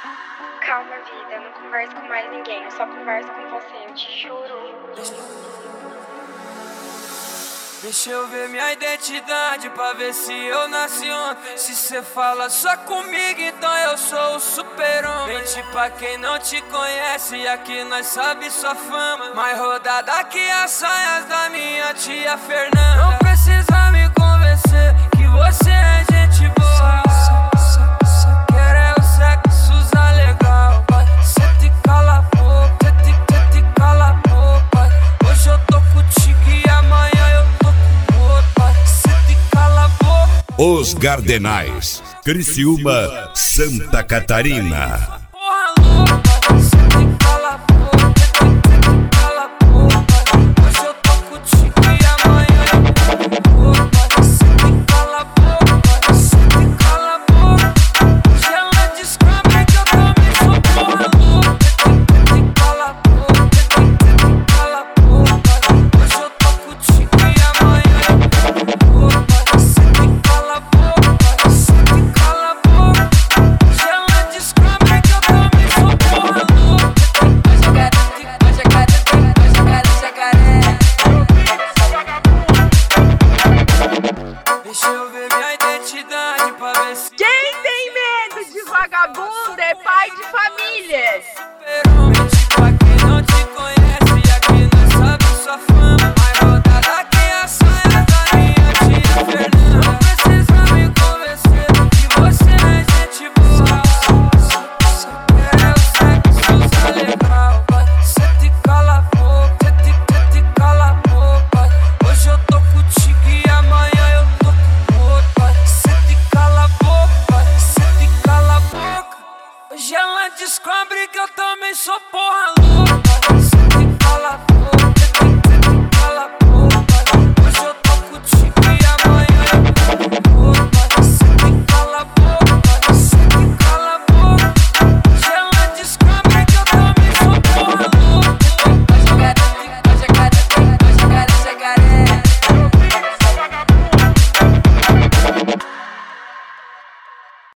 Calma, vida, eu não converso com mais ninguém, eu só converso com você, eu te juro. Deixa eu ver minha identidade pra ver se eu nasci ontem. Se cê fala só comigo, então eu sou o super-homem. Mente pra quem não te conhece, aqui nós sabe sua fama. Mais rodada que as saias da minha tia Fernanda. Não precisa me convencer que você é gente boa. Quero é o sexo usar legal. Cê te cala a boca, cê te cala a boca. Hoje eu tô contigo e amanhã eu tô com outro. Cê te cala a boca. Os Gardenais, Criciúma, Santa Catarina. Porra louca, cê te cala a boca, cê te cala a boca. Hoje eu tô contigo e amanhã eu tô com outro. Cê te cala a boca, cê te cala a boca. Hoje ela descobre que eu também sou porra louca. Cê te cala a boca, cê te cala a boca. Hoje eu tô contigo e amanhã eu tô com outro. Cê te cala a boca, cê te cala a boca. Hoje ela descobre que eu também sou porra louca. Deixa eu ver minha identidade pra ver se Quem tem medo de vagabundo é pai de famílias. mente pra quem não te conhece, aqui nós sabe sua fama. Mais rodada que a saia da minha tia Fernanda. Não precisa me convencer que você é gente boa. Quero é o sexo usar legal. Cê te cala a boca, cê te cala a boca. Hoje eu tô contigo e amanhã eu tô com outro. Cê te cala a boca, cê te cala a boca. Hoje ela descobre que eu também sou porra louca. Cê te cala a boca.